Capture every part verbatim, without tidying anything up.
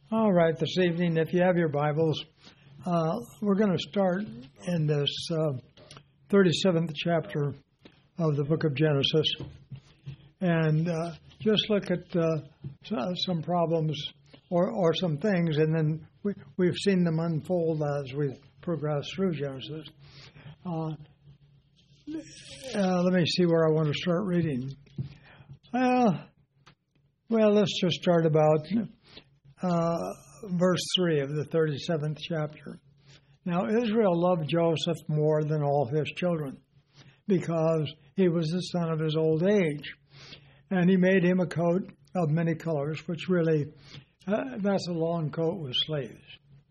All right, this evening, if you have your Bibles, uh, we're going to start in this uh, thirty-seventh chapter of the book of Genesis and uh, just look at uh, some problems or, or some things, and then we, we've seen them unfold as we progress through Genesis. Uh, uh, let me see where I want to start reading. Well, well, let's just start about Uh, verse three of the thirty-seventh chapter. Now Israel loved Joseph more than all his children, because he was the son of his old age. And he made him a coat of many colors, which really, uh, that's a long coat with sleeves.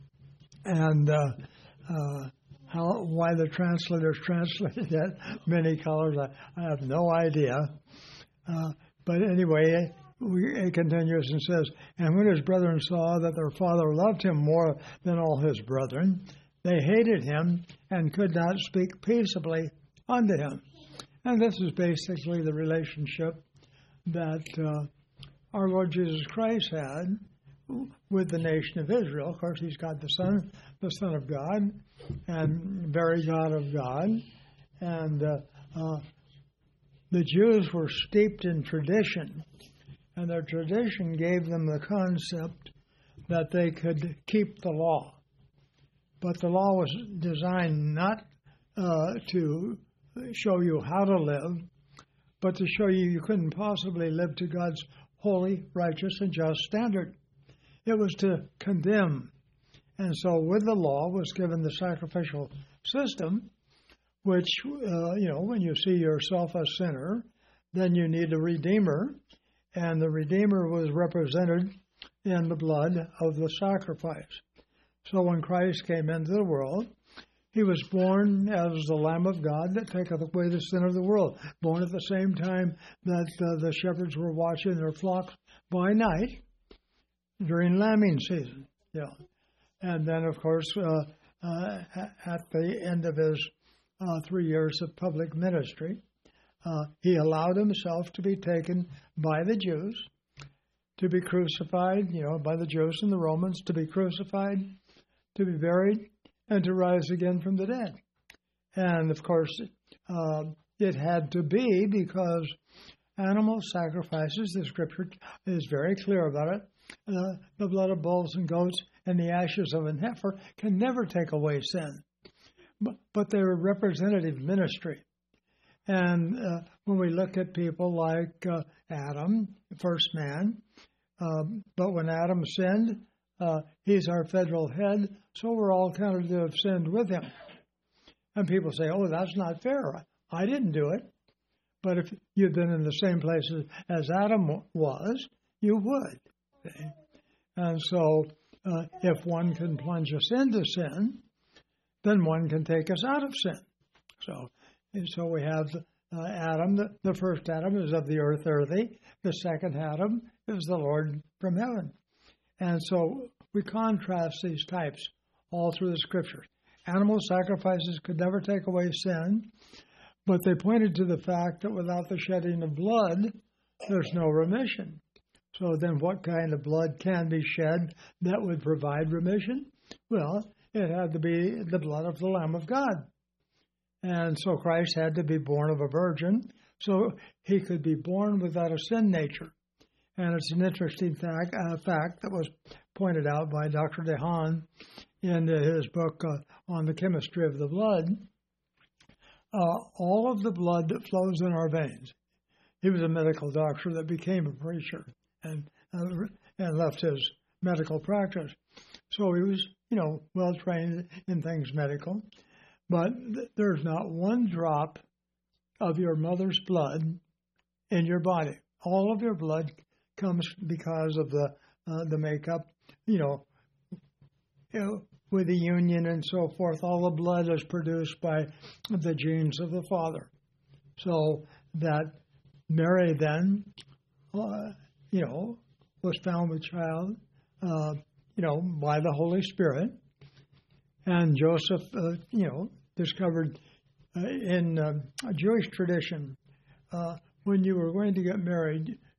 And uh, uh, how why the translators translated that many colors, I, I have no idea. Uh, but anyway, it continues and says, and when his brethren saw that their father loved him more than all his brethren, they hated him and could not speak peaceably unto him. And this is basically the relationship that uh, our Lord Jesus Christ had with the nation of Israel. Of course, he's got the Son, the Son of God, and very God of God. And uh, uh, the Jews were steeped in tradition. And their tradition gave them the concept that they could keep the law. But the law was designed not uh, to show you how to live, but to show you you couldn't possibly live to God's holy, righteous, and just standard. It was to condemn. And so with the law was given the sacrificial system, which, uh, you know, when you see yourself a sinner, then you need a redeemer. And the Redeemer was represented in the blood of the sacrifice. So when Christ came into the world, he was born as the Lamb of God that taketh away the sin of the world, born at the same time that uh, the shepherds were watching their flocks by night during lambing season. Yeah. And then, of course, uh, uh, at the end of his uh, three years of public ministry, Uh, he allowed himself to be taken by the Jews, to be crucified, you know, by the Jews and the Romans, to be crucified, to be buried, and to rise again from the dead. And, of course, uh, it had to be because animal sacrifices, the Scripture is very clear about it, uh, the blood of bulls and goats and the ashes of an heifer can never take away sin. But, but they're a representative ministry. And uh, when we look at people like uh, Adam, the first man, uh, but when Adam sinned, uh, he's our federal head, so we're all counted to have sinned with him. And people say, oh, that's not fair. I didn't do it. But if you'd been in the same place as Adam was, you would. Okay? And so uh, if one can plunge us into sin, then one can take us out of sin. So And so we have uh, Adam, the, the first Adam is of the earth earthy. The second Adam is the Lord from heaven. And so we contrast these types all through the Scriptures. Animal sacrifices could never take away sin, but they pointed to the fact that without the shedding of blood, there's no remission. So then what kind of blood can be shed that would provide remission? Well, it had to be the blood of the Lamb of God. And so Christ had to be born of a virgin, so he could be born without a sin nature. And it's an interesting fact, uh, fact that was pointed out by Doctor DeHaan in his book uh, on the chemistry of the blood. Uh, all of the blood that flows in our veins. He was a medical doctor that became a preacher and, uh, and left his medical practice. So he was, you know, well trained in things medical. But there's not one drop of your mother's blood in your body. All of your blood comes because of the uh, the makeup, you know, you know, with the union and so forth. All the blood is produced by the genes of the father. So that Mary then, uh, you know, was found with child, uh, you know, by the Holy Spirit. And Joseph, uh, you know, discovered uh, in uh, a Jewish tradition, uh, when you were going to get married,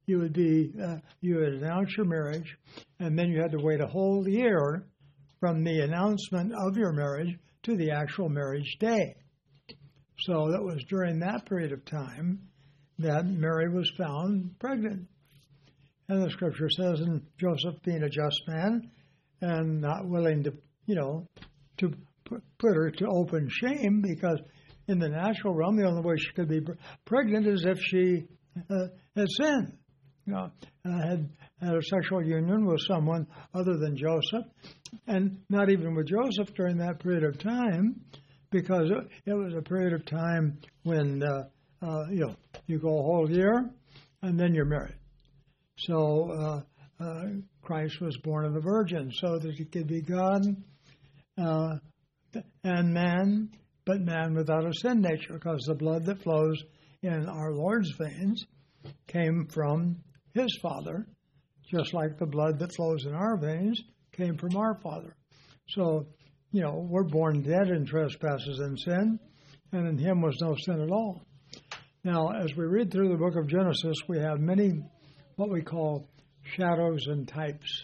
you would be, uh, you would announce your marriage, and then you had to wait a whole year from the announcement of your marriage to the actual marriage day. So that was during that period of time that Mary was found pregnant. And the scripture says, and Joseph being a just man and not willing to, you know, to put her to open shame, because in the natural realm, the only way she could be pregnant is if she uh, had sinned, you know, uh, had had a sexual union with someone other than Joseph, and not even with Joseph during that period of time, because it was a period of time when, uh, uh, you know, you go a whole year and then you're married. So uh, uh, Christ was born of the Virgin so that he could be God uh, and man, but man without a sin nature, because the blood that flows in our Lord's veins came from his Father, just like the blood that flows in our veins came from our Father. So, you know, we're born dead in trespasses and sin, and in him was no sin at all. Now, as we read through the book of Genesis, we have many what we call shadows and types.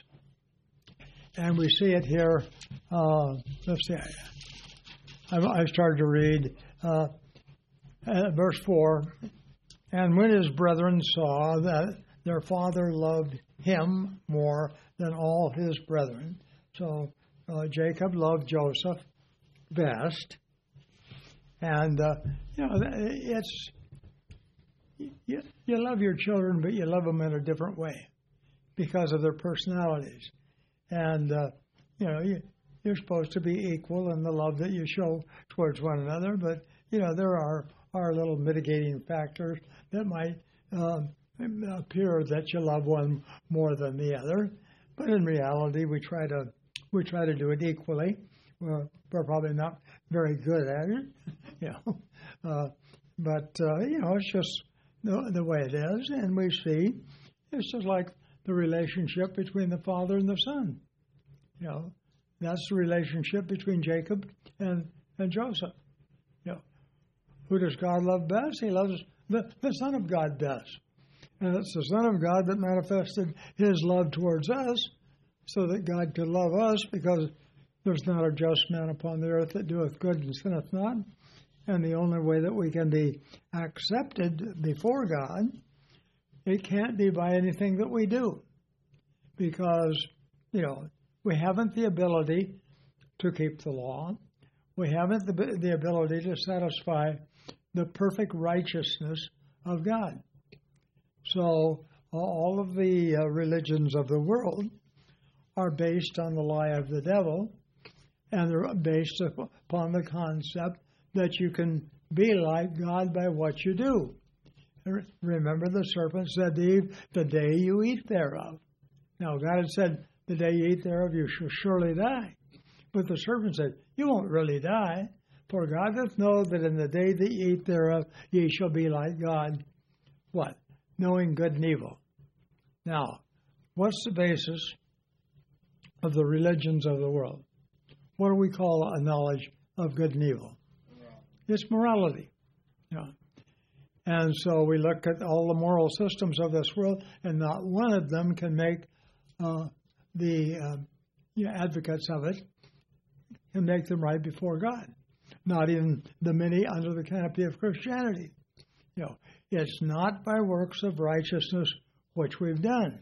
And we see it here. Uh, let's see. I, I started to read uh, uh, verse four. And when his brethren saw that their father loved him more than all his brethren, so uh, Jacob loved Joseph best. And, uh, you know, it's, you, you love your children, but you love them in a different way because of their personalities. And, uh, you know, you, you're supposed to be equal in the love that you show towards one another, but, you know, there are, are little mitigating factors that might uh, appear that you love one more than the other. But in reality, we try to we try to do it equally. We're, we're probably not very good at it, you know. Uh, but, uh, you know, it's just the, the way it is. And we see it's just like the relationship between the Father and the Son. You know, that's the relationship between Jacob and, and Joseph. You know, who does God love best? He loves the, the Son of God best. And it's the Son of God that manifested his love towards us so that God could love us, because there's not a just man upon the earth that doeth good and sinneth not. And the only way that we can be accepted before God, it can't be by anything that we do. Because, you know, we haven't the ability to keep the law. We haven't the, the ability to satisfy the perfect righteousness of God. So all of the uh, religions of the world are based on the lie of the devil, and they're based upon the concept that you can be like God by what you do. Remember, the serpent said to Eve, the day you eat thereof. Now, God had said, the day you eat thereof, you shall surely die. But the serpent said, you won't really die, for God doth know that in the day that ye eat thereof, ye shall be like God. What? Knowing good and evil. Now, what's the basis of the religions of the world? What do we call a knowledge of good and evil? It's morality. You know. And so we look at all the moral systems of this world, and not one of them can make uh, the uh, you know, advocates of it can make them right before God. Not even the many under the canopy of Christianity. You know, it's not by works of righteousness which we've done.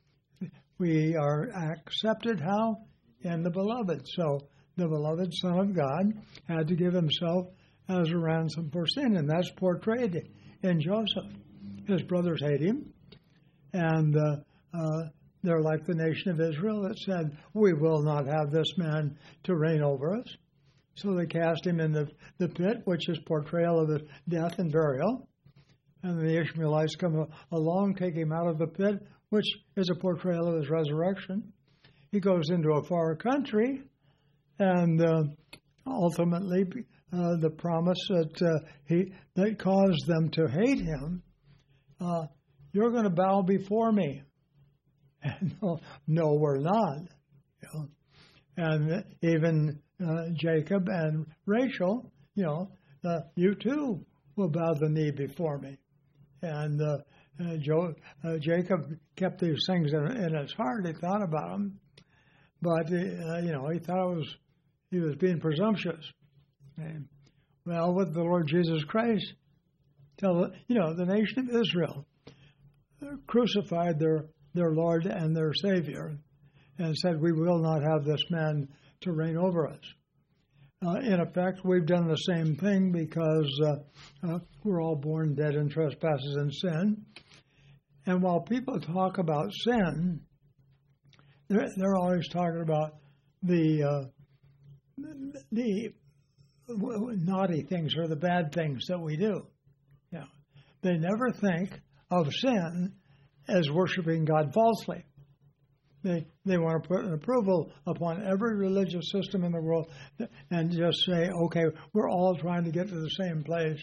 We are accepted how? In the beloved. So the beloved Son of God had to give himself as a ransom for sin, and that's portrayed in Joseph. His brothers hate him, and uh, uh, they're like the nation of Israel that said, we will not have this man to reign over us. So they cast him in the, the pit, which is portrayal of his death and burial. And the Ishmaelites come along, take him out of the pit, which is a portrayal of his resurrection. He goes into a far country, and uh, ultimately uh, the promise that uh, he that caused them to hate him, uh, you're going to bow before me. And no, no, we're not. You know? And even uh, Jacob and Rachel, you know, uh, you too will bow the knee before me. And uh, uh, Jo- uh, Jacob kept these things in, in his heart. He thought about them, but uh, you know he thought it was he was being presumptuous. Okay. Well, with the Lord Jesus Christ, tell you know the nation of Israel crucified their their Lord and their Savior, and said, "We will not have this man to reign over us." Uh, in effect, we've done the same thing because uh, uh, we're all born dead in trespasses and sin. And while people talk about sin, they're, they're always talking about the uh, the naughty things or the bad things that we do. You know, they never think of sin as worshiping God falsely. They they want to put an approval upon every religious system in the world and just say, okay, we're all trying to get to the same place,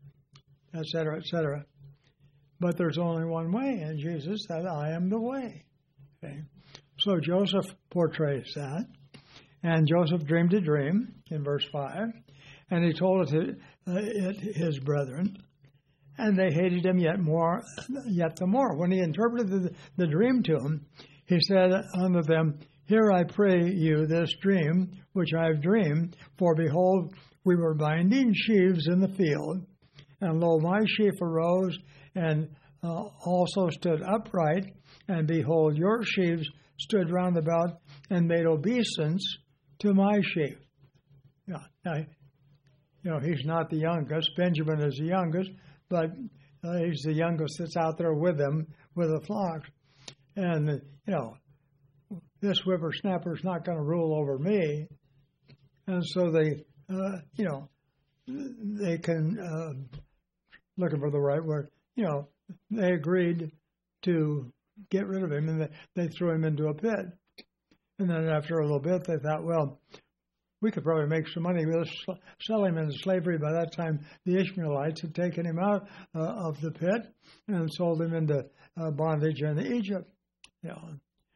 et cetera, et cetera. But there's only one way, and Jesus said, I am the way. Okay? So Joseph portrays that. And Joseph dreamed a dream in verse five, and he told it to uh, it, his brethren, and they hated him yet more, yet the more. When he interpreted the, the dream to him, he said unto them, Here I pray you this dream which I have dreamed, for behold, we were binding sheaves in the field, and lo, my sheaf arose and uh, also stood upright, and behold, your sheaves stood round about and made obeisance to my sheaf. Yeah, now, you know, he's not the youngest. Benjamin is the youngest, but uh, he's the youngest that's out there with them, with the flocks. And, you know, this whippersnapper's not going to rule over me. And so they, uh, you know, they can, uh, looking for the right word, you know, they agreed to get rid of him, and they, they threw him into a pit. And then after a little bit, they thought, well, we could probably make some money. We'll sell him into slavery. By that time, the Ishmaelites had taken him out uh, of the pit and sold him into uh, bondage in Egypt. You know.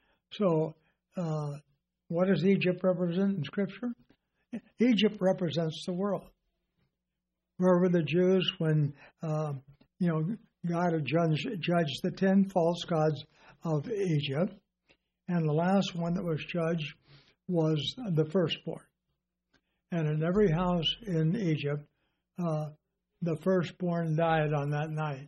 So uh, what does Egypt represent in Scripture? Egypt represents the world. Where were the Jews when, uh, you know, God had judged, judged the ten false gods of Egypt, and the last one that was judged was the firstborn. And in every house in Egypt, uh, the firstborn died on that night.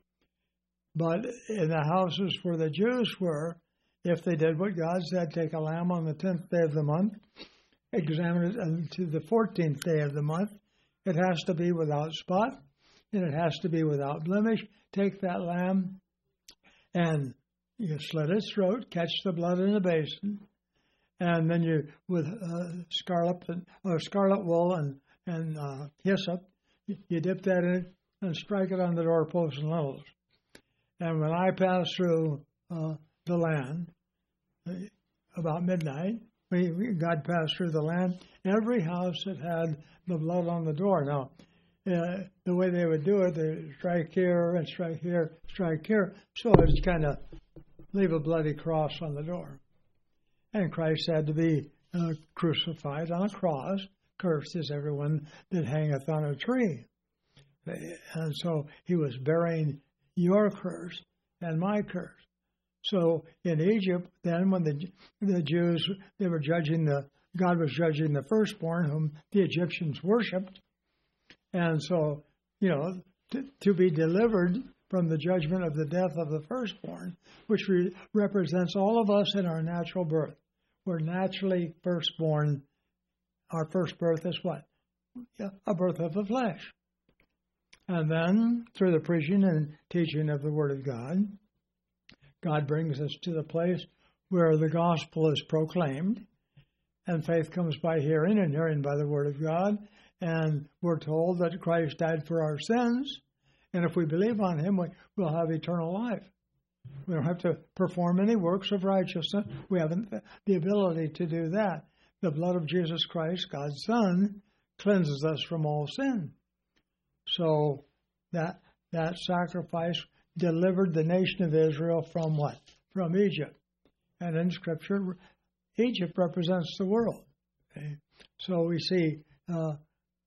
But in the houses where the Jews were, if they did what God said, take a lamb on the tenth day of the month, examine it unto the fourteenth day of the month, it has to be without spot, and it has to be without blemish. Take that lamb, and you slit its throat, catch the blood in a basin, and then you, with uh, scarlet and, or scarlet wool and, and uh, hyssop, you, you dip that in it and strike it on the doorposts and lintels. And when I passed through uh, the land, uh, about midnight, we, we, God passed through the land, every house that had the blood on the door. Now, uh, the way they would do it, they strike here and strike here, strike here, so it's kind of leave a bloody cross on the door. And Christ had to be uh, crucified on a cross. Cursed is everyone that hangeth on a tree. And so he was bearing your curse and my curse. So in Egypt, then when the the Jews, they were judging the, God was judging the firstborn whom the Egyptians worshipped. And so, you know, to, to be delivered from the judgment of the death of the firstborn, which re- represents all of us in our natural birth. We're naturally firstborn. Our first birth is what? A birth of the flesh. And then, through the preaching and teaching of the Word of God, God brings us to the place where the gospel is proclaimed, and faith comes by hearing, and hearing by the Word of God. And we're told that Christ died for our sins, and if we believe on Him, we, we'll have eternal life. We don't have to perform any works of righteousness. We haven't the ability to do that. The blood of Jesus Christ, God's Son, cleanses us from all sin. So that that sacrifice delivered the nation of Israel from what? From Egypt. And in Scripture, Egypt represents the world. Okay? So we see uh,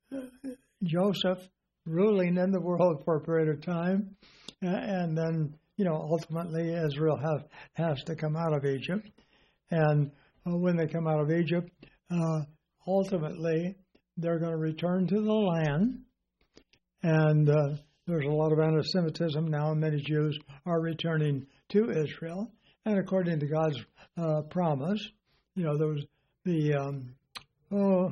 Joseph ruling in the world for a period of time, and then you know, ultimately Israel have, has to come out of Egypt. And uh, when they come out of Egypt, uh, ultimately they're going to return to the land. And uh, there's a lot of anti-Semitism now, and many Jews are returning to Israel. And according to God's uh, promise, you know, there was the, um, oh,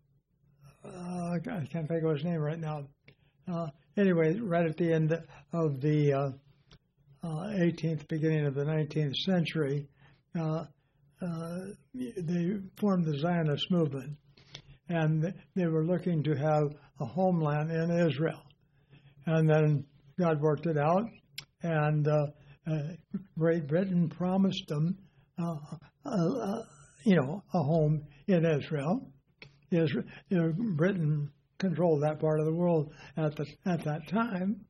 uh, I can't think of his name right now. Uh, anyway, right at the end of the uh, uh, eighteenth, beginning of the nineteenth century, uh, uh, they formed the Zionist movement. And they were looking to have a homeland in Israel. And then God worked it out, and uh, uh, Great Britain promised them, uh, uh, you know, a home in Israel. Israel you know, Britain controlled that part of the world at the at that time,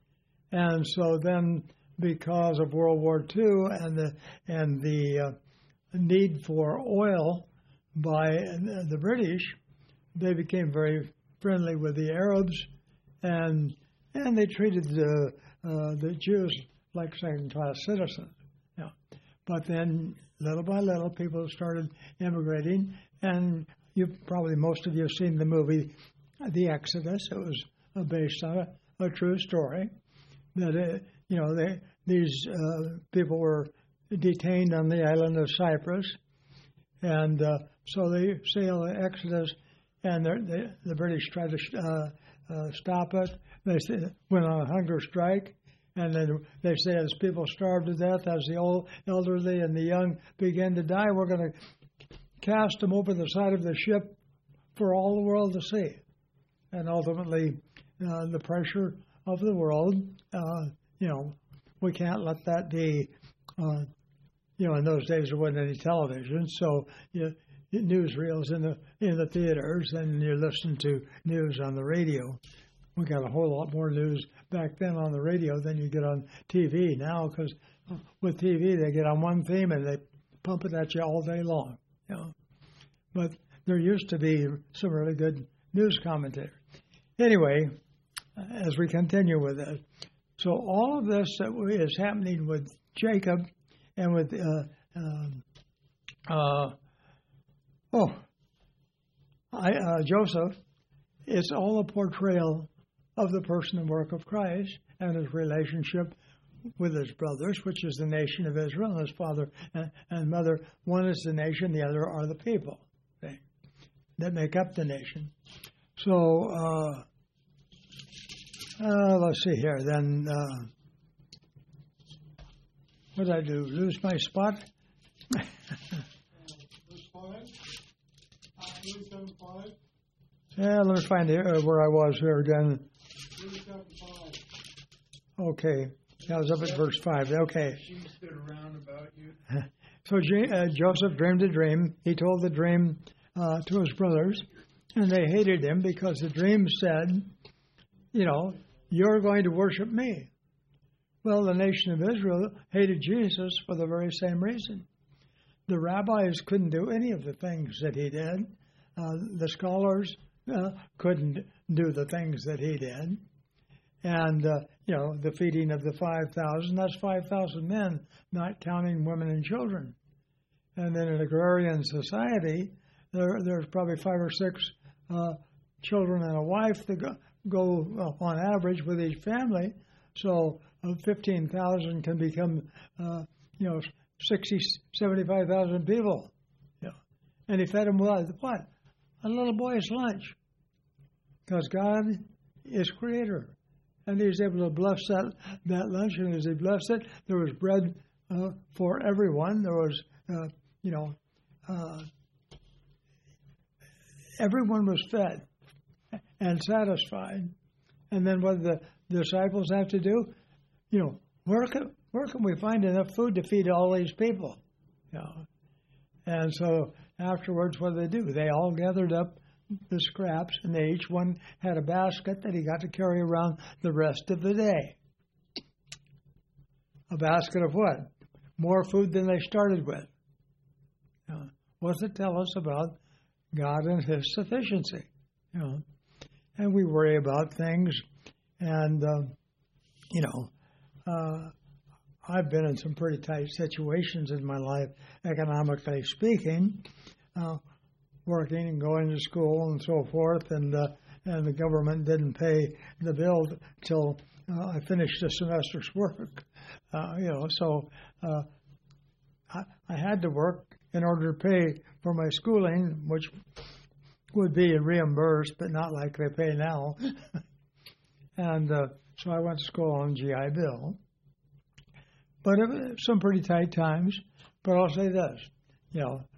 and so then, because of World War Two and the and the uh, need for oil by the British, they became very friendly with the Arabs, and and they treated the uh, the Jews like second-class citizens. Yeah. But then, little by little, people started immigrating, and you probably most of you have seen the movie The Exodus. It was uh, based on a, a true story. That uh, you know, they, these uh, people were detained on the island of Cyprus, and uh, so they sail the Exodus. And they, the British tried to uh, uh, stop it. They went on a hunger strike, and then they say as people starved to death, as the old, elderly and the young began to die, we're going to cast them over the side of the ship for all the world to see. And ultimately, uh, the pressure of the world, uh, you know, we can't let that be. Uh, you know, in those days there wasn't any television, so you. Newsreels in the in the theaters, and you're listening to news on the radio. We got a whole lot more news back then on the radio than you get on T V now, because with T V they get on one theme and they pump it at you all day long. You know, but there used to be some really good news commentators. Anyway, as we continue with this, so all of this that is happening with Jacob and with uh, um, uh, Oh, I, uh, Joseph, it's all a portrayal of the person and work of Christ and his relationship with his brothers, which is the nation of Israel, and his father and, and mother. One is the nation, the other are the people okay, that make up the nation. So, uh, uh, let's see here. Then, uh, what did I do? Lose my spot? Yeah, let me find it, uh, where I was here again. Okay, I was up at verse five. Okay. She stood around about you. So uh, Joseph dreamed a dream. He told the dream uh, to his brothers, and they hated him because the dream said, you know, you're going to worship me. Well, the nation of Israel hated Jesus for the very same reason. The rabbis couldn't do any of the things that he did. Uh, the scholars uh, couldn't do the things that he did. And, uh, you know, the feeding of the five thousand, that's five thousand men, not counting women and children. And then in agrarian society, there, there's probably five or six uh, children and a wife that go, go uh, on average with each family. So uh, fifteen thousand can become, uh, you know, sixty, seventy-five thousand people. Yeah. And he fed them with what? A little boy's lunch. Because God is creator. And he's able to bless that, that lunch. And as he blessed it, there was bread uh, for everyone. There was, uh, you know, uh, everyone was fed and satisfied. And then what did the disciples have to do? You know, where can, where can we find enough food to feed all these people? You know? And so afterwards, what did they do? They all gathered up the scraps, and they each one had a basket that he got to carry around the rest of the day. A basket of what? More food than they started with. You know, what does it tell us about God and his sufficiency? You know, and we worry about things, and, uh, you know, uh, I've been in some pretty tight situations in my life, economically speaking, uh, working and going to school and so forth, and uh, and the government didn't pay the bill till uh, I finished the semester's work. Uh, you know, so uh, I, I had to work in order to pay for my schooling, which would be reimbursed, but not like they pay now. and uh, so I went to school on G I Bill. But it was some pretty tight times. But I'll say this, you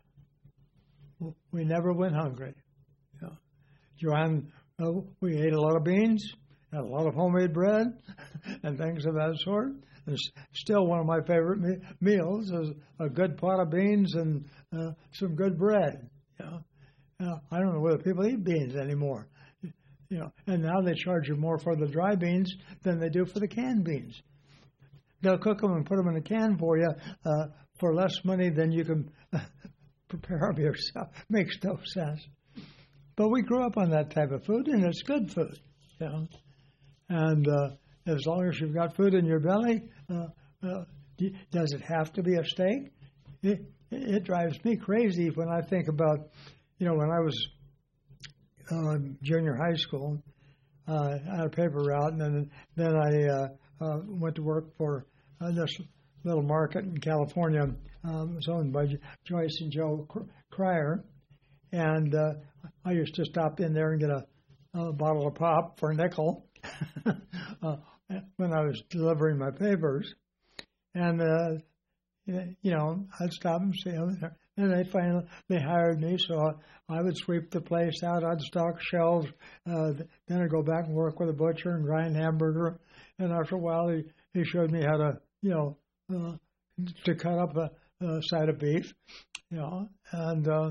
know, we never went hungry. You know, Joanne, uh, we ate a lot of beans, had a lot of homemade bread, and things of that sort. And still one of my favorite me- meals is a good pot of beans and uh, some good bread. You know, uh, I don't know whether people eat beans anymore. You know, and now they charge you more for the dry beans than they do for the canned beans. They'll cook them and put them in a can for you uh, for less money than you can prepare them yourself. Makes no sense. But we grew up on that type of food, and it's good food. You know, and uh, as long as you've got food in your belly, uh, uh, does it have to be a steak? It, it drives me crazy when I think about, you know, when I was uh, junior high school, uh, I had a paper route, and then then I uh, uh, went to work for uh, this little market in California. Um, it was owned by Joyce and Joe Cryer, and uh, I used to stop in there and get a, a bottle of pop for a nickel uh, when I was delivering my papers. And, uh, you know, I'd stop and see them. And they finally, they hired me, so I would sweep the place out. I'd stock shelves. Uh, then I'd go back and work with a butcher and grind hamburger. And after a while, he, he showed me how to, you know, uh, to cut up a, a side of beef, you know. And uh,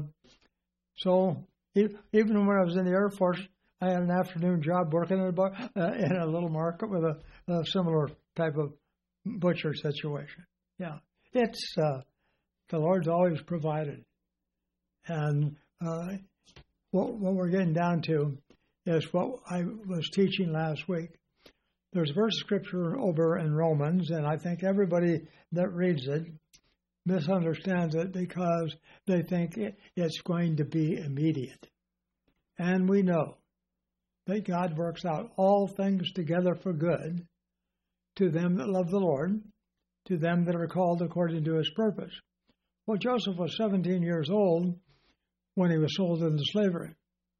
so even when I was in the Air Force, I had an afternoon job working in a, bar, uh, in a little market with a, a similar type of butcher situation. Yeah, it's uh, the Lord's always provided, and uh, what, what we're getting down to is what I was teaching last week. There's a verse of scripture over in Romans, and I think everybody that reads it misunderstands it because they think it, it's going to be immediate, and we know that God works out all things together for good to them that love the Lord, to them that are called according to his purpose. Well, Joseph was seventeen years old when he was sold into slavery,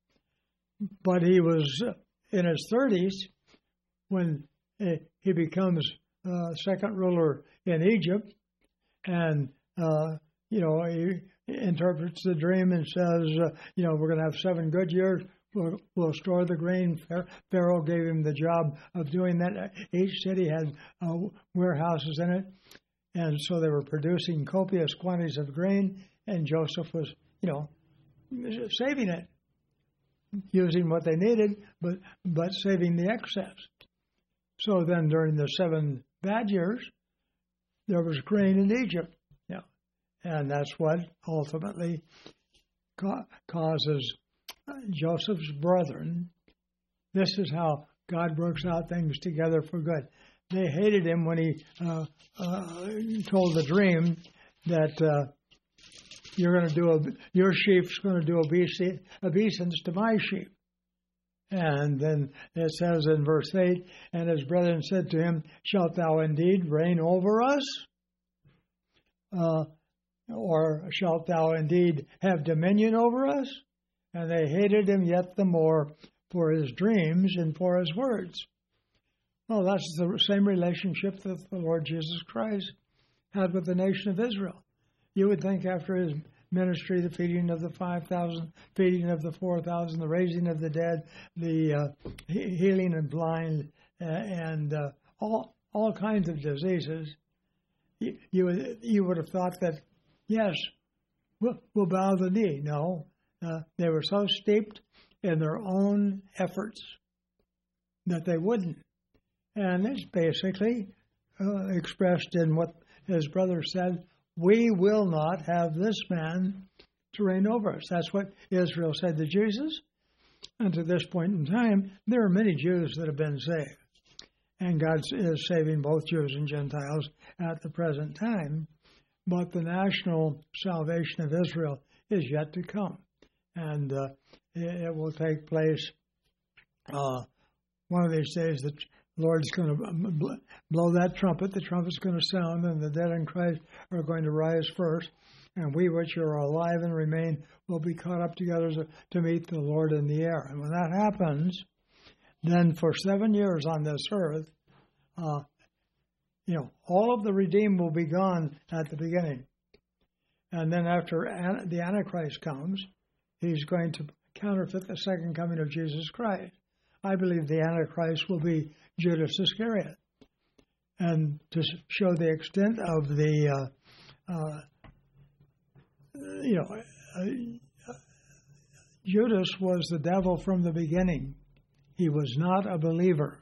but he was in his thirties when he becomes uh, second ruler in Egypt, and, uh, you know, he interprets the dream and says, uh, you know, we're going to have seven good years. We'll, we'll store the grain. Pharaoh gave him the job of doing that. Each city had uh, warehouses in it. And so they were producing copious quantities of grain, and Joseph was, you know, saving it, using what they needed, but, but saving the excess. So then during the seven bad years, there was grain in Egypt. Yeah. And that's what ultimately ca- causes Joseph's brethren. This is how God works out things together for good. They hated him when he uh, uh, told the dream that uh, you're going to do a, your sheep's going to do obeisance, obeisance to my sheep. And then it says in verse eight, and his brethren said to him, shalt thou indeed reign over us? Uh, or shalt thou indeed have dominion over us? And they hated him yet the more for his dreams and for his words. Well, that's the same relationship that the Lord Jesus Christ had with the nation of Israel. You would think after his ministry, the feeding of the five thousand, feeding of the four thousand, the raising of the dead, the uh, he- healing of blind, uh, and uh, all all kinds of diseases, you, you, would, you would have thought that, yes, we'll, we'll bow the knee. No. Uh, they were so steeped in their own efforts that they wouldn't. And it's basically uh, expressed in what his brother said, we will not have this man to reign over us. That's what Israel said to Jesus. And to this point in time, there are many Jews that have been saved. and God is saving both Jews and Gentiles at the present time. But the national salvation of Israel is yet to come, and uh, it, it will take place uh, one of these days. The Lord's going to blow that trumpet. The trumpet's going to sound, and the dead in Christ are going to rise first, and we which are alive and remain will be caught up together to meet the Lord in the air. And when that happens, then for seven years on this earth, uh, you know, all of the redeemed will be gone at the beginning. And then after an, the Antichrist comes, he's going to counterfeit the second coming of Jesus Christ. I believe the Antichrist will be Judas Iscariot. And to show the extent of the, uh, uh, you know, uh, Judas was the devil from the beginning. He was not a believer.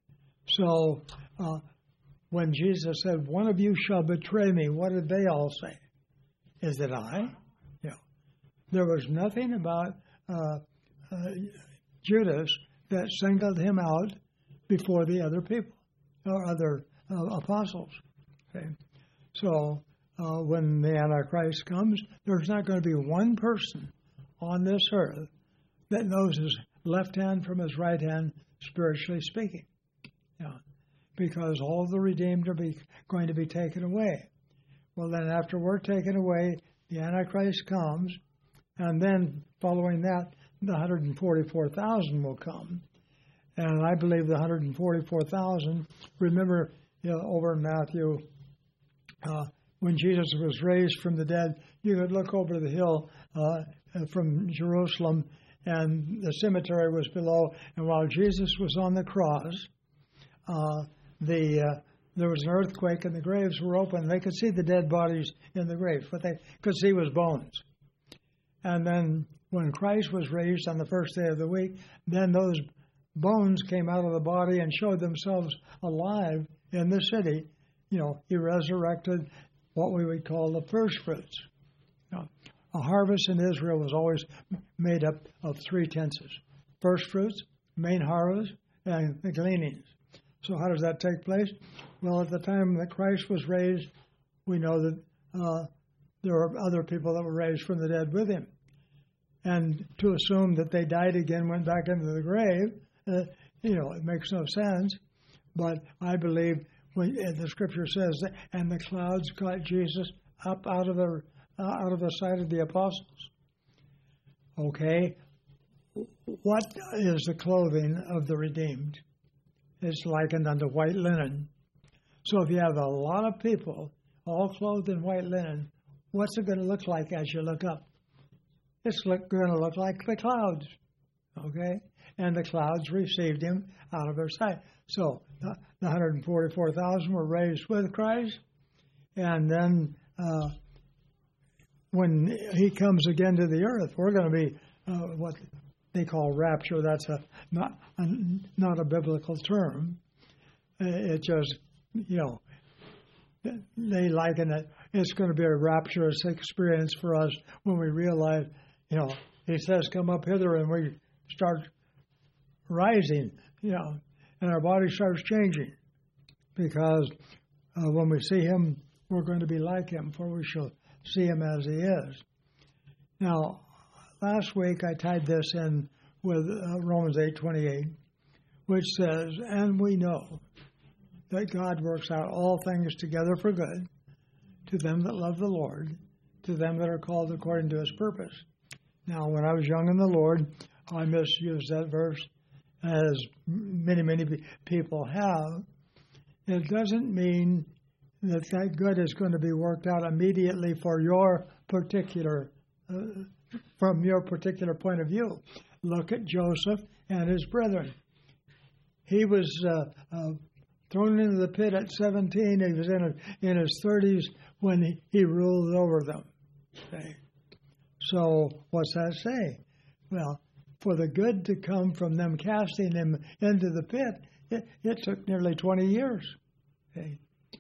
So, uh, when Jesus said, one of you shall betray me, what did they all say? Is it I? Yeah. There was nothing about uh, uh, Judas that singled him out before the other people or other uh, apostles. Okay? So uh, when the Antichrist comes, there's not going to be one person on this earth that knows his left hand from his right hand, spiritually speaking. Yeah. Because all the redeemed are be, going to be taken away. Well, then after we're taken away, the Antichrist comes, and then following that, the one hundred forty-four thousand will come. And I believe the one hundred forty-four thousand, remember, you know, over in Matthew, uh, when Jesus was raised from the dead, you could look over the hill uh, from Jerusalem, and the cemetery was below, and while Jesus was on the cross, uh, The uh, there was an earthquake and the graves were open. They could see the dead bodies in the graves, but they could see was bones. And then when Christ was raised on the first day of the week, then those bones came out of the body and showed themselves alive in the city. You know, he resurrected what we would call the first fruits. You know, a harvest in Israel was always made up of three tenses: first fruits, main harvest, and the gleanings. So how does that take place? Well, at the time that Christ was raised, we know that uh, there were other people that were raised from the dead with him. And to assume that they died again, went back into the grave, uh, you know, it makes no sense. But I believe when, uh, the Scripture says that, and the clouds got Jesus up out of the uh, out of the sight of the apostles. Okay, what is the clothing of the redeemed? It's likened unto white linen. So if you have a lot of people all clothed in white linen, what's it going to look like as you look up? It's look, going to look like the clouds, okay? And the clouds received him out of their sight. So the, the one hundred forty-four thousand were raised with Christ, and then uh, when he comes again to the earth, we're going to be uh, what they call rapture. That's a not a, not a biblical term. It just, you know, they liken it. It's going to be a rapturous experience for us when we realize, you know, he says, "Come up hither," and we start rising, you know, and our body starts changing, because uh, when we see him, we're going to be like him, for we shall see him as he is. Now, last week I tied this in with uh, Romans eight twenty-eight, which says, "And we know that God works out all things together for good to them that love the Lord, to them that are called according to his purpose." Now, when I was young in the Lord, I misused that verse, as many, many people have. It doesn't mean that that good is going to be worked out immediately for your particular uh, from your particular point of view. Look at Joseph and his brethren. He was uh, uh, thrown into the pit at seventeen. He was in, a, in his thirties when he, he ruled over them. Okay. So what's that say? Well, for the good to come from them casting him into the pit, it, it took nearly twenty years. Okay.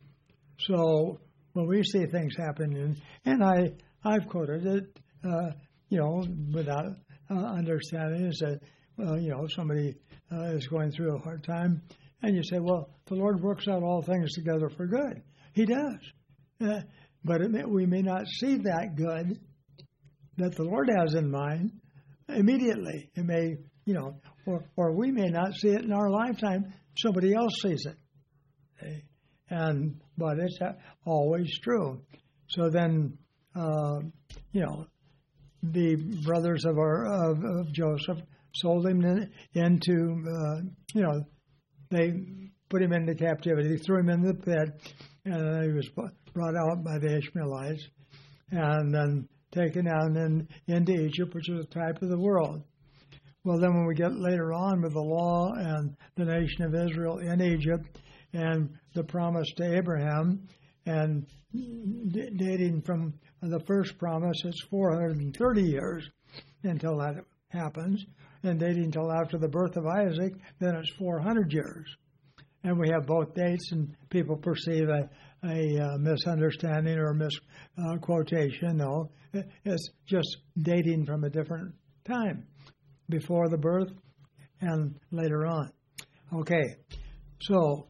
So when we see things happening, and I, I've quoted it, uh, you know, without uh, understanding, is that, well, you know, somebody uh, is going through a hard time, And you say, well, the Lord works out all things together for good. He does. Uh, but it may, we may not see that good that the Lord has in mind immediately. It may, you know, or, or we may not see it in our lifetime. Somebody else sees it. Okay? And, but it's always true. So then, uh, you know, the brothers of our of, of Joseph sold him in, into, uh, you know, they put him into captivity, threw him in the pit, and he was brought out by the Ishmaelites, and then taken down in, into Egypt, which is a type of the world. Well, then when we get later on with the law and the nation of Israel in Egypt, and the promise to Abraham, and d- dating from the first promise, it's four hundred thirty years until that happens, and dating until after the birth of Isaac, then it's four hundred years. And we have both dates, and people perceive a, a uh, misunderstanding or misquotation. Uh, no, it's just dating from a different time, before the birth and later on. Okay, so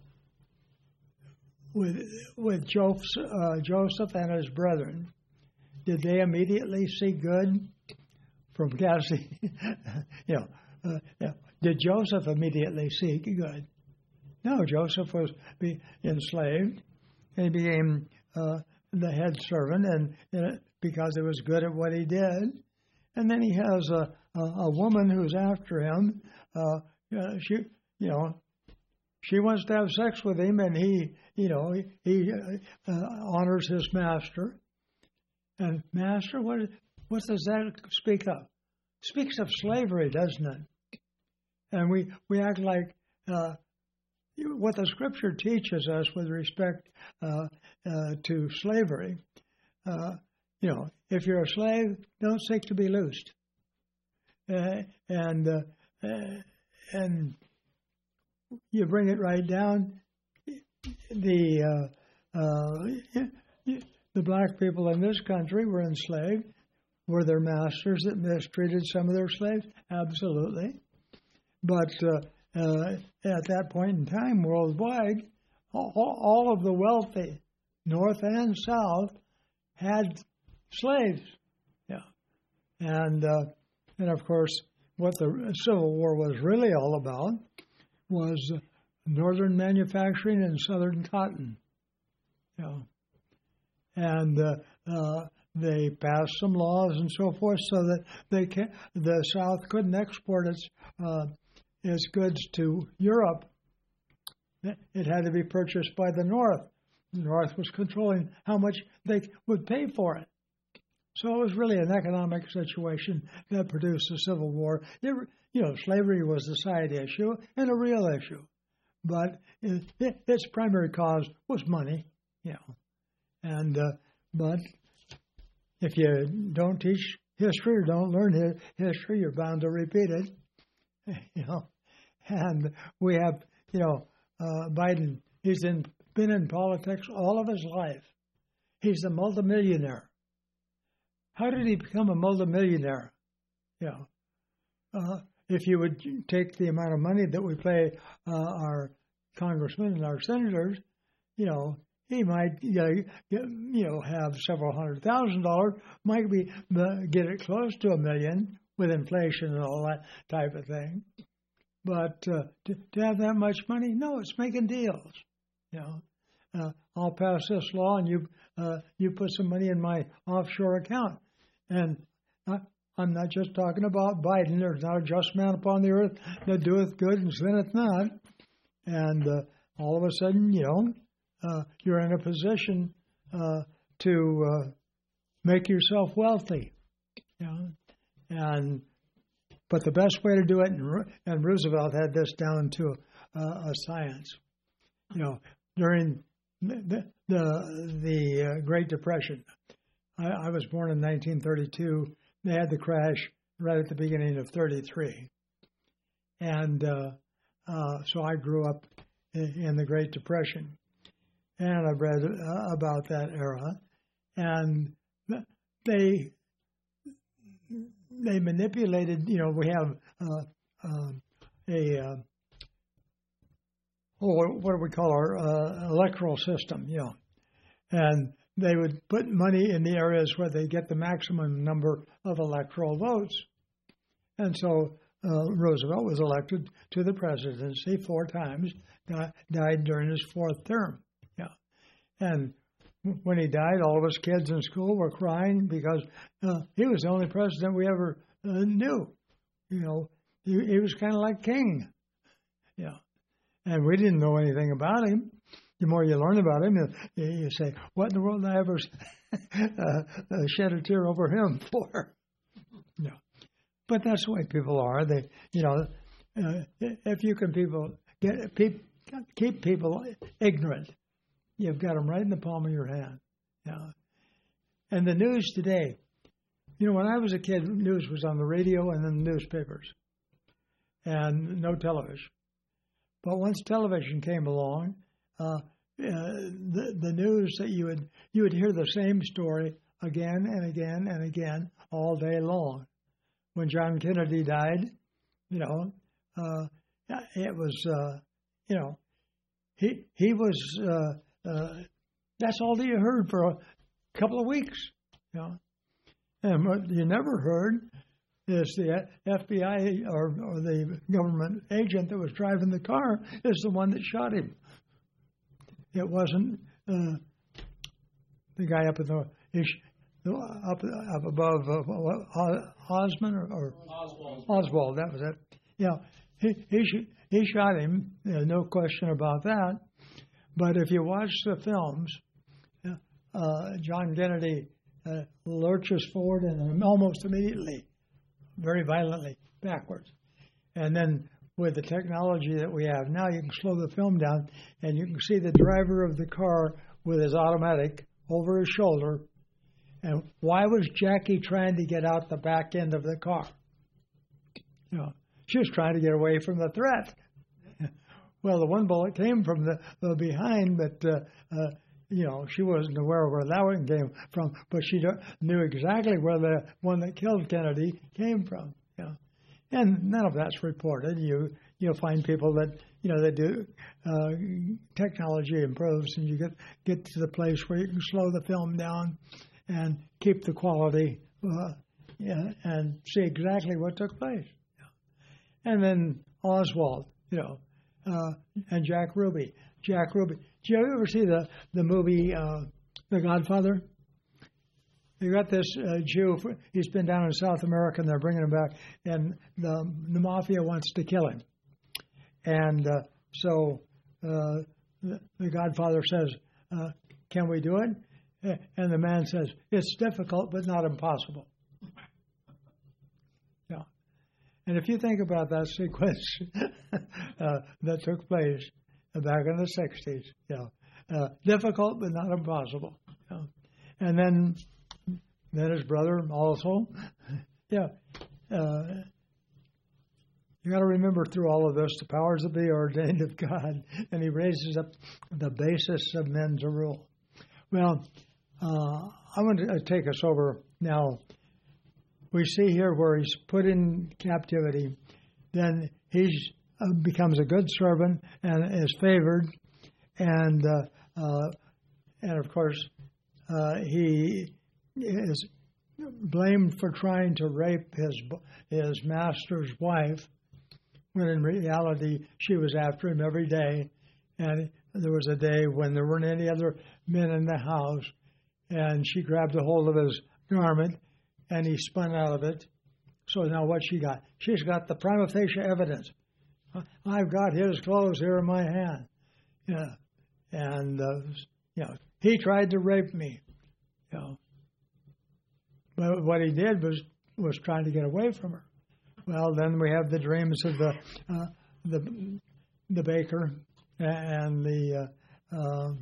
with with Joseph, uh, Joseph and his brethren, did they immediately see good from casting? you know, uh, yeah. Did Joseph immediately see good? No, Joseph was be enslaved, and he became uh, the head servant, and, and because he was good at what he did. And then he has a, a, a woman who's after him. Uh, uh, she, you know, she wants to have sex with him, and he, you know, he, he uh, honors his master. And master, what what does that speak of? Speaks of slavery, doesn't it? And we we act like uh, what the Scripture teaches us with respect uh, uh, to slavery. Uh, you know, if you're a slave, don't seek to be loosed. Uh, and uh, uh, and you bring it right down. The uh, uh, the black people in this country were enslaved. Were there masters that mistreated some of their slaves? Absolutely. But uh, uh, at that point in time, worldwide, all, all of the wealthy, North and South, had slaves. Yeah, and uh, and of course, what the Civil War was really all about was northern manufacturing and southern cotton. Yeah, and uh, uh, they passed some laws and so forth so that they can, the South couldn't export its uh, its goods to Europe. It had to be purchased by the North. The North was controlling how much they would pay for it. So it was really an economic situation that produced the Civil War. It, you know, slavery was the side issue and a real issue, but it, it, its primary cause was money. You know, and uh, but if you don't teach history or don't learn hi- history, you're bound to repeat it. You know, and we have, you know, uh, Biden. He's in, been in politics all of his life. He's a multimillionaire. How did he become a multimillionaire? You know, uh, if you would take the amount of money that we pay uh, our congressmen and our senators, you know, he might, you know, you know, have several hundred thousand dollars. Might be uh, get it close to a million with inflation and all that type of thing. But uh, to, to have that much money, no, it's making deals. You know, uh, I'll pass this law, and you uh, you put some money in my offshore account. And I, I'm not just talking about Biden. There's not a just man upon the earth that doeth good and sinneth not. And uh, all of a sudden, you know, uh, you're in a position uh, to uh, make yourself wealthy. You know, and but the best way to do it, and, and Roosevelt had this down to uh, a science. You know, during the the, the uh, Great Depression, I, I was born in nineteen thirty-two. They had the crash right at the beginning of thirty-three, and uh, uh, so I grew up in, in the Great Depression, and I've read uh, about that era, and they. They manipulated, you know, we have uh, uh, a uh, oh, what do we call our uh, electoral system, you know. And they would put money in the areas where they get the maximum number of electoral votes. And so uh, Roosevelt was elected to the presidency four times, di- died during his fourth term. Yeah. And when he died, all of us kids in school were crying because uh, he was the only president we ever uh, knew. You know, he, he was kind of like king. Yeah. And we didn't know anything about him. The more you learn about him, you, you say, what in the world did I ever uh, uh, shed a tear over him for? No. But that's the way people are. They, you know, uh, if you can people get keep, keep people ignorant, you've got them right in the palm of your hand. Yeah. And the news today, you know, when I was a kid, news was on the radio and in the newspapers, and no television. But once television came along, uh, uh, the the news that you would you would hear the same story again and again and again all day long. When John Kennedy died, you know, uh, it was, uh, you know, he he was. Uh, uh, that's all that you heard for a couple of weeks, you know. And what you never heard is the F B I or, or the government agent that was driving the car is the one that shot him. It wasn't uh, the guy up in the up up above uh, Osmond or, or Oswald. Oswald. That was it. Yeah, he he he shot him. Uh, no question about that. But if you watch the films, uh, John Kennedy uh, lurches forward and almost immediately, very violently, backwards. And then with the technology that we have now, you can slow the film down and you can see the driver of the car with his automatic over his shoulder. And why was Jackie trying to get out the back end of the car? You know, she was trying to get away from the threat. Well, the one bullet came from the, the behind, but uh, uh, you know, she wasn't aware of where that one came from. But she knew exactly where the one that killed Kennedy came from. You know. And none of that's reported. You you'll find people that you know they do uh, technology improves, and you get get to the place where you can slow the film down and keep the quality uh, yeah, and see exactly what took place. And then Oswald, you know, uh, and Jack Ruby. Jack Ruby. Did you ever see the the movie uh, The Godfather? You got this uh, Jew. He's been down in South America, and they're bringing him back, and the the mafia wants to kill him. And uh, so uh, the, the Godfather says, uh, "Can we do it?" And the man says, "It's difficult, but not impossible." Yeah. And if you think about that sequence uh, that took place back in the sixties, you know, uh, difficult, but not impossible. You know. And then, then his brother also, yeah. Uh, you got to remember through all of this, the powers that be are ordained of God, and He raises up the basis of men to rule. Well, uh, I want to take us over now. We see here where he's put in captivity, then he uh, becomes a good servant and is favored, and uh, uh, and of course uh, he is blamed for trying to rape his his master's wife, when in reality she was after him every day, and there was a day when there weren't any other men in the house, and she grabbed a hold of his garment, and he spun out of it. So now what she got? She's got the prima facie evidence. I've got his clothes here in my hand. Yeah. And, uh, you know, he tried to rape me. You know. But what he did was, was trying to get away from her. Well, then we have the dreams of the uh, the the baker and the uh, uh,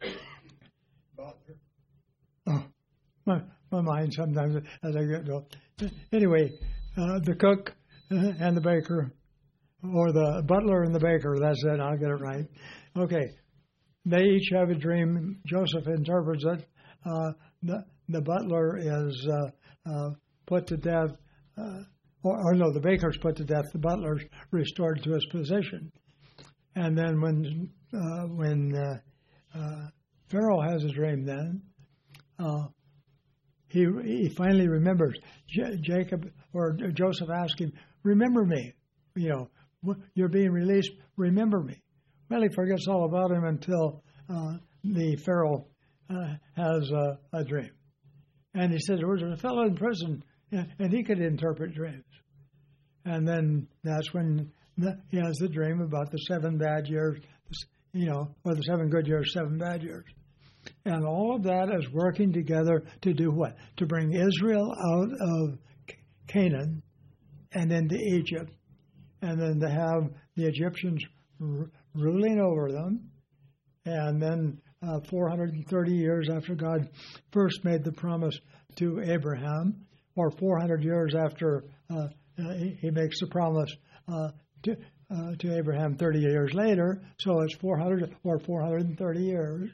oh, my my mind sometimes as I get to anyway uh, the cook and the baker, or the butler and the baker. That's it. I'll get it right. Okay, they each have a dream. Joseph interprets it. Uh, the the butler is uh, uh, put to death. Uh, Or, or no, the baker's put to death, the butler's restored to his position. And then when uh, when uh, uh, Pharaoh has a dream, then uh, he he finally remembers. J- Jacob or Joseph asked him, "Remember me, you know, you're being released. Remember me." Well, he forgets all about him until uh, the Pharaoh uh, has a, a dream, and he said there was a fellow in prison, and he could interpret dreams. And then that's when he has the dream about the seven bad years, you know, or the seven good years, seven bad years. And all of that is working together to do what? To bring Israel out of Canaan and into Egypt, and then to have the Egyptians r- ruling over them. And then uh, four hundred thirty years after God first made the promise to Abraham, or four hundred years after uh, he, he makes the promise uh, to, uh, to Abraham thirty years later, so it's four hundred or four hundred thirty years.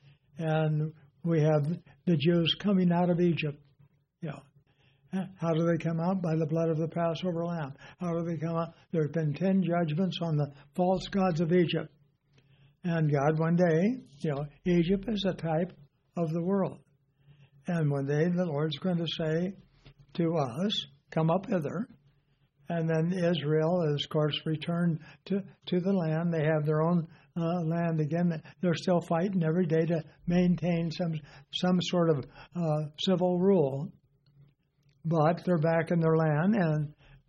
And we have the Jews coming out of Egypt. You know, how do they come out? By the blood of the Passover lamb. How do they come out? There have been ten judgments on the false gods of Egypt. And God, one day, you know, Egypt is a type of the world. And one day the Lord's going to say to us, "Come up hither." And then Israel is, of course, returned to, to the land. They have their own uh, land again. They're still fighting every day to maintain some some sort of uh, civil rule. But they're back in their land, and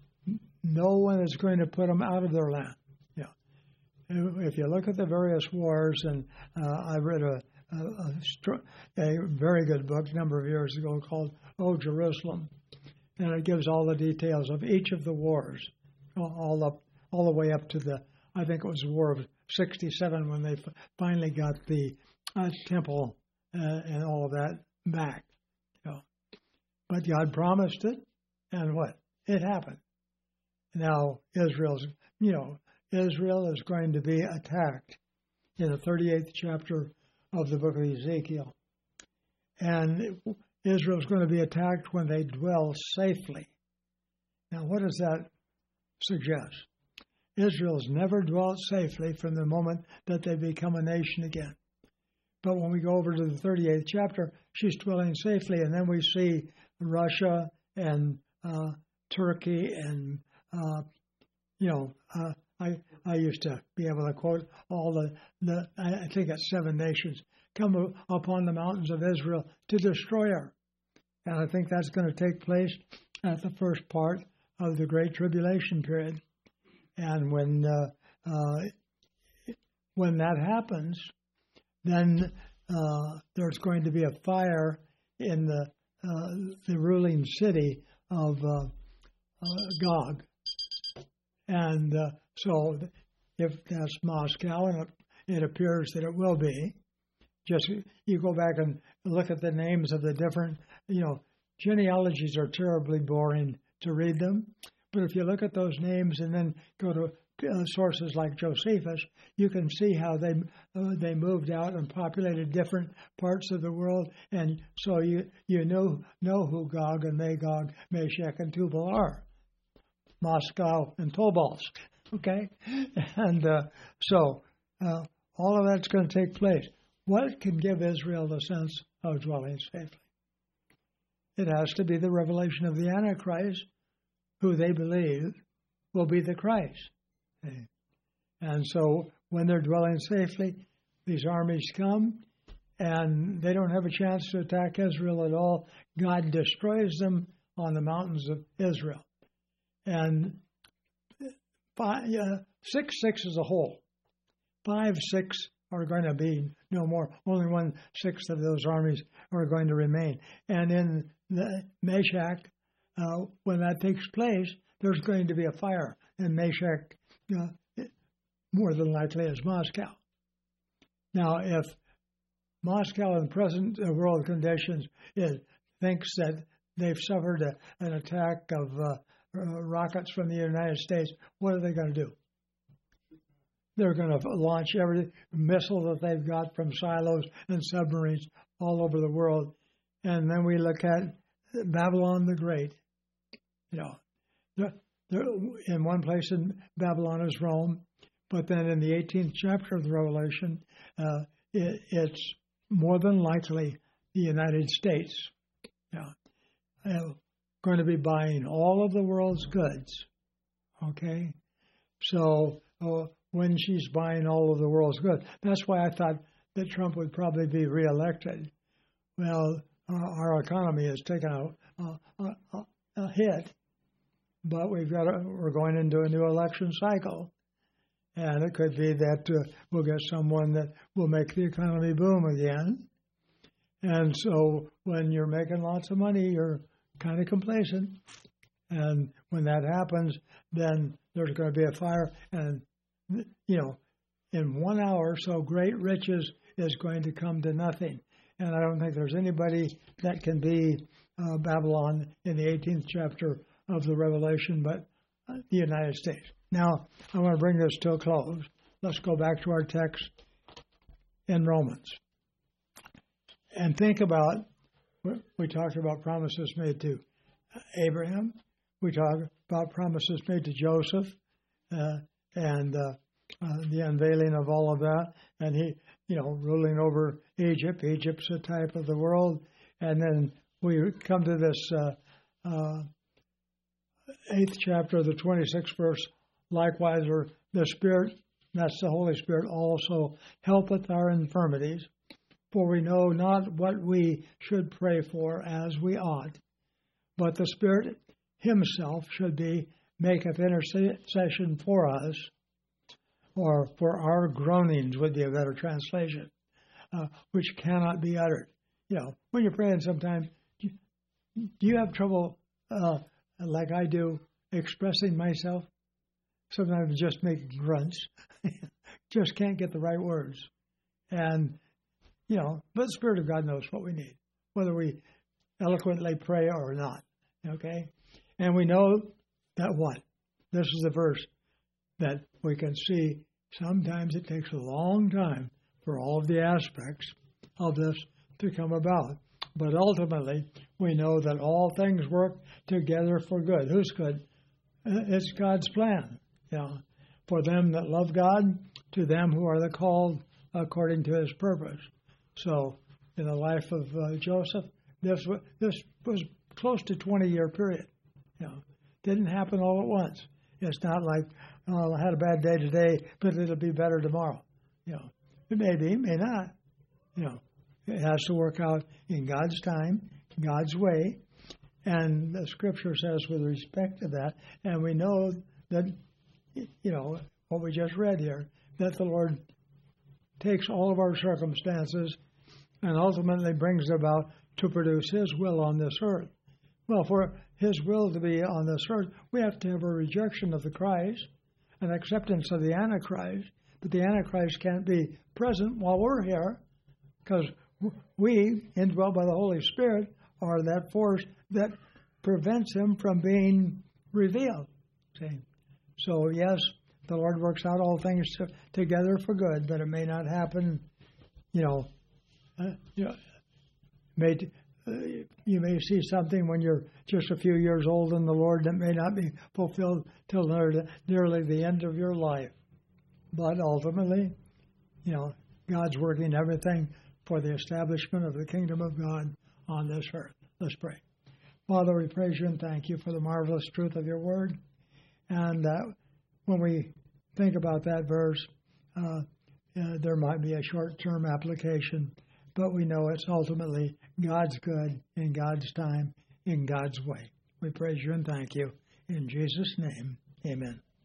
no one is going to put them out of their land. You know, if you look at the various wars, and uh, I read a, a, a, a very good book a number of years ago called "Oh, Jerusalem." And it gives all the details of each of the wars, all up, all the way up to the, I think it was the War of sixty-seven when they f- finally got the uh, temple uh, and all of that back. You know. But God promised it, and what? It happened. Now Israel's, you know, Israel is going to be attacked in the thirty-eighth chapter of the book of Ezekiel, and it, Israel's going to be attacked when they dwell safely. Now, what does that suggest? Israel's never dwelt safely from the moment that they become a nation again. But when we go over to the thirty-eighth chapter, she's dwelling safely, and then we see Russia and uh, Turkey and, uh, you know, uh, I I used to be able to quote all the, the I think it's seven nations, come upon the mountains of Israel to destroy her. And I think that's going to take place at the first part of the Great Tribulation period. And when uh, uh, when that happens, then uh, there's going to be a fire in the uh, the ruling city of uh, uh, Gog. And uh, so if that's Moscow, and it, it appears that it will be, just you go back and look at the names of the different, you know, genealogies are terribly boring to read them. But if you look at those names and then go to uh, sources like Josephus, you can see how they uh, they moved out and populated different parts of the world. And so you you know know who Gog and Magog, Meshach and Tubal are. Moscow and Tobolsk. Okay? And uh, so uh, all of that's going to take place. What can give Israel the sense of dwelling safely? It has to be the revelation of the Antichrist, who they believe will be the Christ. Okay. And so when they're dwelling safely, these armies come, and they don't have a chance to attack Israel at all. God destroys them on the mountains of Israel. And five, uh, six, six as a whole. Five, six are going to be no more. Only one sixth of those armies are going to remain. And in the Meshach, uh, when that takes place, there's going to be a fire. And Meshach, uh, more than likely, is Moscow. Now, if Moscow in present world conditions is, thinks that they've suffered a, an attack of uh, uh, rockets from the United States, what are they going to do? They're going to launch every missile that they've got from silos and submarines all over the world. And then we look at Babylon the Great. You know, they're, they're, in one place in Babylon is Rome, But then in the eighteenth chapter of the Revelation, uh, it, it's more than likely the United States. Yeah. Uh, going to be buying all of the world's goods. Okay? So uh, when she's buying all of the world's goods, that's why I thought that Trump would probably be reelected. Well, uh, our economy has taken a, a, a, a hit, but we've got a, we're going into a new election cycle. And it could be that uh, we'll get someone that will make the economy boom again. And so when you're making lots of money, you're kind of complacent. And when that happens, then there's going to be a fire. And, you know, in one hour, so great riches is going to come to nothing. And I don't think there's anybody that can be uh, Babylon in the eighteenth chapter of the Revelation but uh, the United States. Now, I want to bring this to a close. Let's go back to our text in Romans. And think about, we talked about promises made to Abraham. We talked about promises made to Joseph uh, and uh, uh, the unveiling of all of that. And he, you know, ruling over Egypt. Egypt's a type of the world. And then we come to this uh, uh, eighth chapter, the twenty-sixth verse. Likewise, or the Spirit, that's the Holy Spirit, also helpeth our infirmities, for we know not what we should pray for as we ought, but the Spirit himself should be maketh intercession for us, or for our groanings would be a better translation, uh, which cannot be uttered. You know, when you're praying sometimes, do you have trouble, uh, like I do, expressing myself? Sometimes just make grunts. Just can't get the right words. And, you know, but the Spirit of God knows what we need, whether we eloquently pray or not. Okay? And we know that what? This is the verse that we can see sometimes it takes a long time for all of the aspects of this to come about. But ultimately, we know that all things work together for good. Who's good? It's God's plan. You know, for them that love God, to them who are the called according to his purpose. So, in the life of uh, Joseph, this was, this was close to twenty-year period. You know, didn't happen all at once. It's not like, oh, I had a bad day today, but it'll be better tomorrow. You know, it may be, may not. You know, it has to work out in God's time, God's way, and the Scripture says with respect to that, and we know that. You know, what we just read here, that the Lord takes all of our circumstances and ultimately brings about to produce his will on this earth. Well, for his will to be on this earth, we have to have a rejection of the Christ, an acceptance of the Antichrist, but the Antichrist can't be present while we're here because we, indwelt by the Holy Spirit, are that force that prevents him from being revealed. See? So, yes, the Lord works out all things to, together for good, but it may not happen, you know, uh, you know, may, uh, you may see something when you're just a few years old in the Lord that may not be fulfilled till nearly the end of your life. But ultimately, you know, God's working everything for the establishment of the kingdom of God on this earth. Let's pray. Father, we praise you and thank you for the marvelous truth of your word. And uh, when we think about that verse, uh, uh, there might be a short-term application, but we know it's ultimately God's good in God's time, in God's way. We praise you and thank you. In Jesus' name, amen.